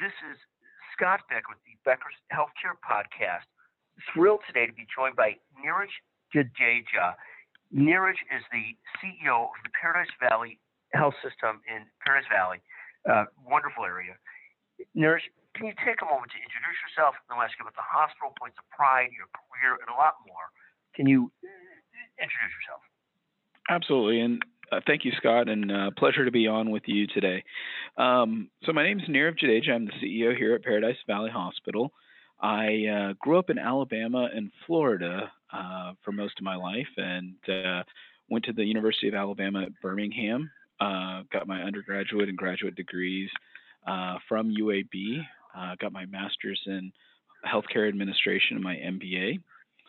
This is Scott Becker with the Becker's Healthcare Podcast. Thrilled today to be joined by Neeraj Jadeja. Neeraj is the CEO of the Paradise Valley Health System in Paradise Valley, wonderful area. Neeraj, can you take a moment to introduce yourself and I'll ask you about the hospital, points of pride, your career, and a lot more? Can you introduce yourself? Absolutely, and thank you, Scott, and pleasure to be on with you today. So my name is Neeraj Jadeja. I'm the CEO here at Paradise Valley Hospital. I grew up in Alabama and Florida for most of my life, and went to the University of Alabama at Birmingham. Got my undergraduate and graduate degrees from UAB. Got my master's in healthcare administration and my MBA.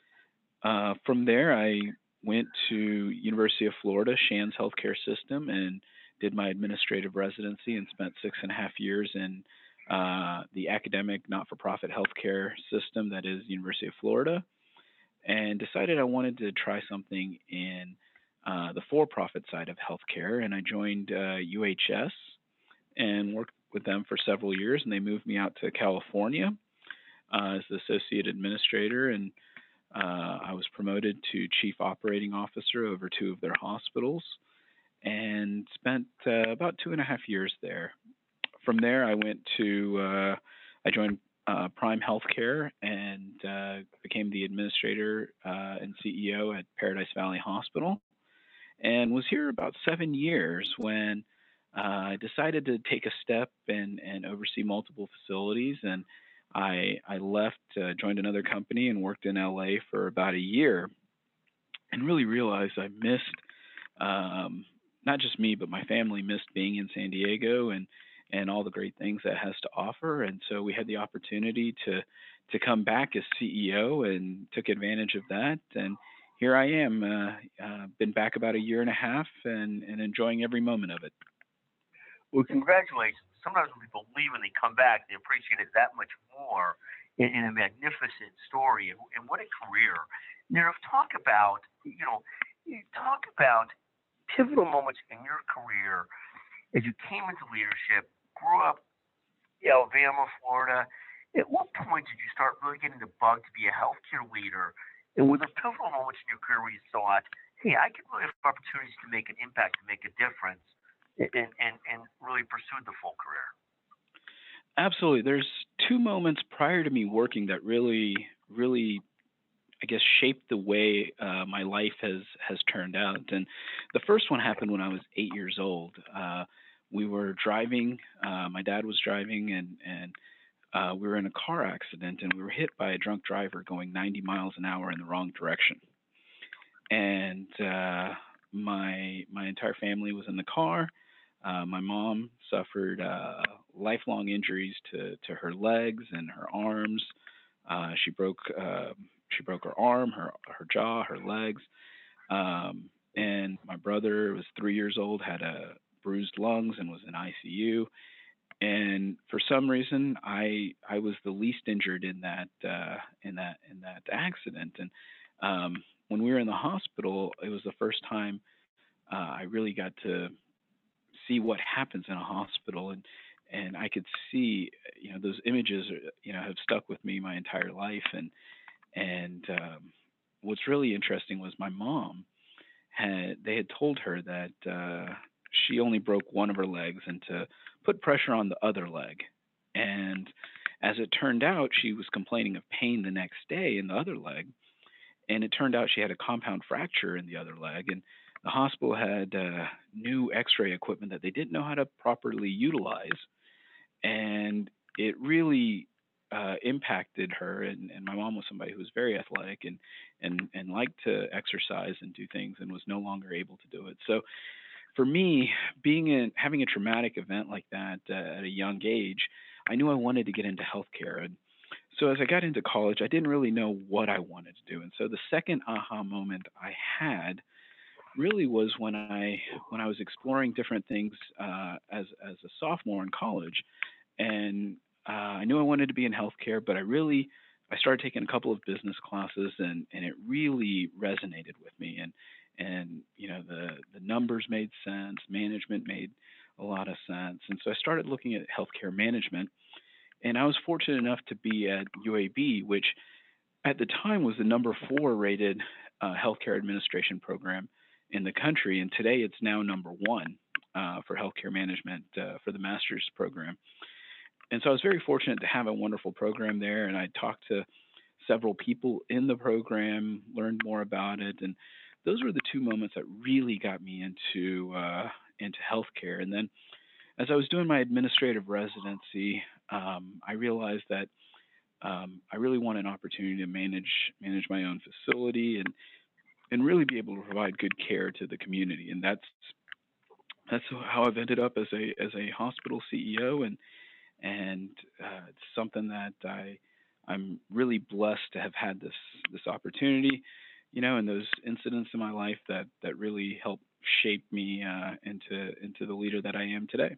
From there, I went to University of Florida, Shands Healthcare System, and did my administrative residency and spent 6.5 years in the academic not-for-profit healthcare system that is University of Florida, and decided I wanted to try something in the for-profit side of healthcare, and I joined UHS and worked with them for several years, and they moved me out to California as the associate administrator, and I was promoted to chief operating officer over 2 of their hospitals and spent about 2.5 years there. From there, I joined Prime Healthcare and became the administrator and CEO at Paradise Valley Hospital, and was here about 7 years when I decided to take a step and oversee multiple facilities, and I left, joined another company, and worked in LA for about a year, and really realized I missed, not just me, but my family missed being in San Diego and all the great things that has to offer. And so we had the opportunity to come back as CEO and took advantage of that. And here I am, been back about a year and a half and enjoying every moment of it. Well, congratulations. Sometimes when people leave and they come back, they appreciate it that much more in a magnificent story. And what a career. Neeraj, talk about pivotal moments in your career as you came into leadership, grew up in Alabama, Florida. At what point did you start really getting the bug to be a healthcare leader? And were there pivotal moments in your career where you thought, hey, I could really have opportunities to make an impact, to make a difference, and really pursued the full career? Absolutely. There's 2 moments prior to me working that really, I guess, shaped the way my life has turned out. And the first one happened when I was 8 years old. We were driving. My dad was driving, and we were in a car accident, and we were hit by a drunk driver going 90 miles an hour in the wrong direction. And my entire family was in the car. My mom suffered lifelong injuries to her legs and her arms. She broke her arm, her jaw, her legs. And my brother was 3 years old, had bruised lungs, and was in ICU. And for some reason, I was the least injured in that accident. And when we were in the hospital, it was the first time I really got to see what happens in a hospital, and I could see, those images, have stuck with me my entire life. And what's really interesting was my mom they had told her that she only broke one of her legs and to put pressure on the other leg. And as it turned out, she was complaining of pain the next day in the other leg, and it turned out she had a compound fracture in the other leg. And the hospital had new X-ray equipment that they didn't know how to properly utilize, and it really impacted her. And my mom was somebody who was very athletic and liked to exercise and do things, and was no longer able to do it. So for me, having a traumatic event like that at a young age, I knew I wanted to get into healthcare. And so as I got into college, I didn't really know what I wanted to do. And so the second aha moment I had really was when I was exploring different things as a sophomore in college, and I knew I wanted to be in healthcare, but I started taking a couple of business classes, and it really resonated with me, and the numbers made sense, management made a lot of sense, and so I started looking at healthcare management, And I was fortunate enough to be at UAB, which at the time was the number four rated healthcare administration program in the country, and today it's now number one for healthcare management for the master's program. And so I was very fortunate to have a wonderful program there, and I talked to several people in the program, learned more about it, and those were the two moments that really got me into healthcare. And then as I was doing my administrative residency, I realized that I really want an opportunity to manage my own facility and really be able to provide good care to the community. And that's how I've ended up as a hospital CEO, and it's something that I'm really blessed to have had this opportunity, and those incidents in my life that really helped shape me into the leader that I am today.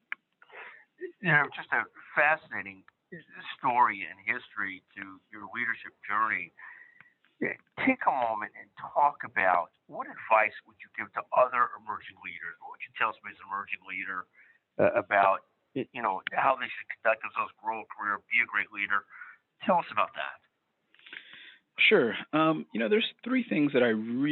Just a fascinating story and history to your leadership journey. Yeah, take a moment and talk about what advice would you give to other emerging leaders? What would you tell somebody as an emerging leader about how they should conduct themselves, grow a career, be a great leader? Tell us about that. Sure. There's three things that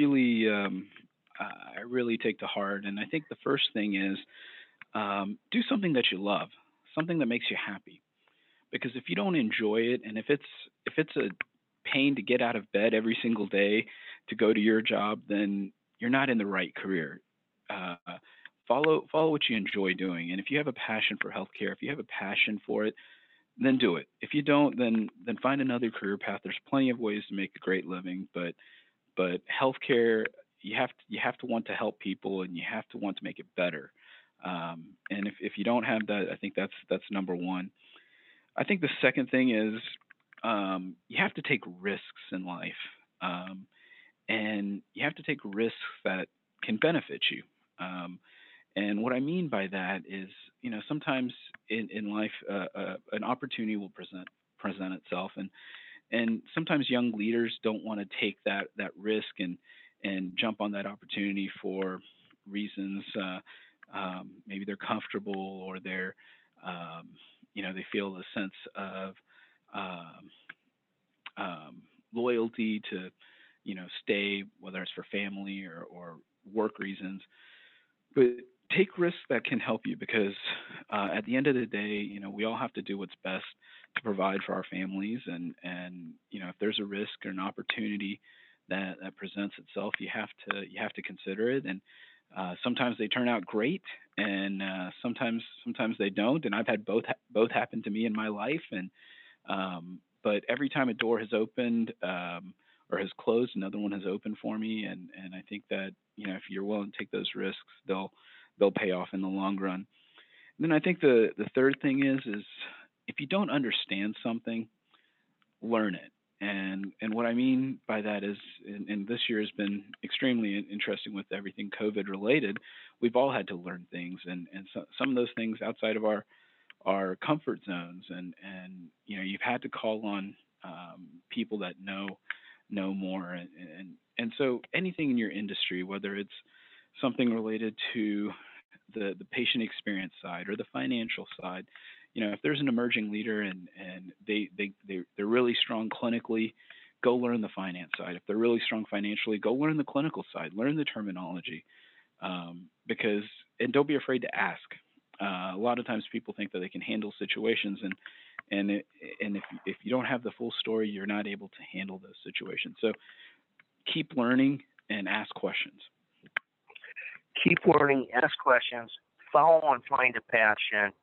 I really take to heart, and I think the first thing is do something that you love, something that makes you happy. Because if you don't enjoy it, and if it's a pain to get out of bed every single day to go to your job, then you're not in the right career. Uh, follow what you enjoy doing, and if you have a passion for healthcare, if you have a passion for it, then do it. If you don't, then find another career path. There's plenty of ways to make a great living, but healthcare, you have to want to help people, and you have to want to make it better. And if you don't have that, I think that's number one. I think the second thing is you have to take risks in life, um, and you have to take risks that can benefit you. Um, and what I mean by that is, sometimes in life, an opportunity will present itself, and sometimes young leaders don't want to take that risk and jump on that opportunity for reasons. Maybe they're comfortable, or um, they feel a sense of um, loyalty to stay, whether it's for family or work reasons. But take risks that can help you, because at the end of the day, we all have to do what's best to provide for our families, and if there's a risk or an opportunity that presents itself, you have to consider it. And sometimes they turn out great, and sometimes they don't. And I've had both happen to me in my life. And but every time a door has opened, or has closed, another one has opened for me. And I think that if you're willing to take those risks, they'll pay off in the long run. And then I think the third thing is if you don't understand something, learn it. And what I mean by that is, and this year has been extremely interesting with everything COVID related. We've all had to learn things, and some of those things outside of our comfort zones, and you've had to call on people that know more, and so anything in your industry, whether it's something related to the patient experience side or the financial side, if there's an emerging leader, and they're really strong clinically, go learn the finance side. If they're really strong financially, go learn the clinical side, learn the terminology, because and don't be afraid to ask. A lot of times people think that they can handle situations, and if you don't have the full story, you're not able to handle those situations. So keep learning and ask questions. Keep learning, ask questions, follow and find a passion,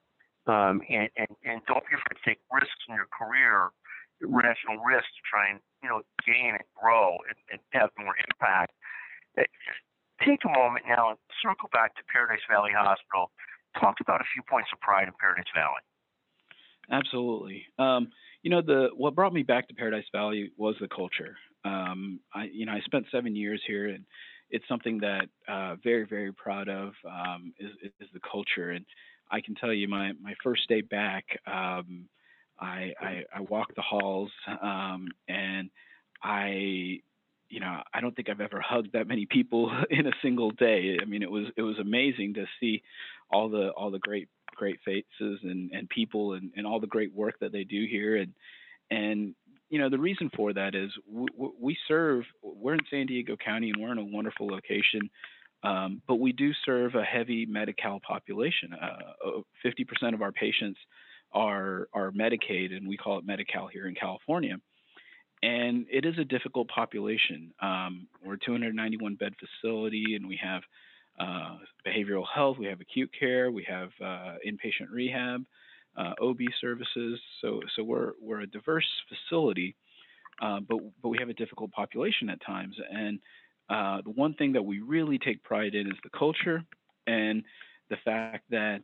and don't be afraid to take risks in your career, rational risks to try and gain and grow and have more impact. Uh, Take a moment now and circle back to Paradise Valley Hospital. Talk about a few points of pride in Paradise Valley. Absolutely. The what brought me back to Paradise Valley was the culture. I spent 7 years here, and it's something that very very proud of, is the culture. And I can tell you, my first day back, I walked the halls, and I I don't think I've ever hugged that many people in a single day. I mean, it was amazing to see all the great great faces and people and all the great work that they do here. And the reason for that is we're in San Diego County and we're in a wonderful location, but we do serve a heavy Medi-Cal population. 50% of our patients are Medicaid, and we call it Medi-Cal here in California. And it is a difficult population. We're a 291 bed facility, and we have behavioral health, we have acute care, we have inpatient rehab, OB services. So we're a diverse facility, but we have a difficult population at times. And the one thing that we really take pride in is the culture and the fact that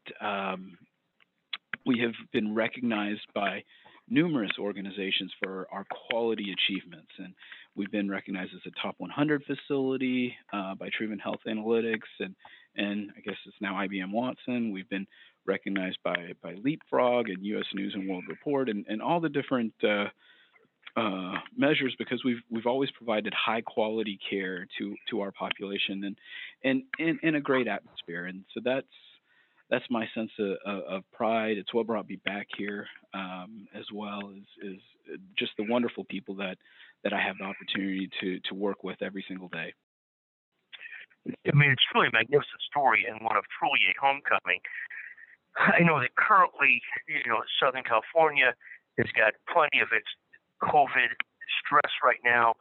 we have been recognized by numerous organizations for our quality achievements. And we've been recognized as a top 100 facility by Truven Health Analytics, and I guess it's now IBM Watson. We've been recognized by Leapfrog and U.S. News and World Report, and all the different measures, because we've always provided high quality care to our population and in a great atmosphere. And so that's my sense of pride. It's what brought me back here, as well is just the wonderful people that I have the opportunity to work with every single day. I mean, it's truly a magnificent story and one of truly a homecoming. I know that currently, Southern California has got plenty of its COVID stress right now.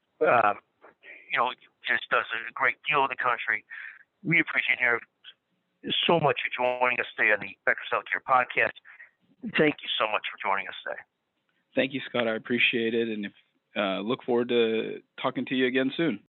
Just does a great deal of the country. We appreciate you so much for joining us today on the Becker's Healthcare Podcast. Thank you so much for joining us today. Thank you, Scott. I appreciate it, and look forward to talking to you again soon.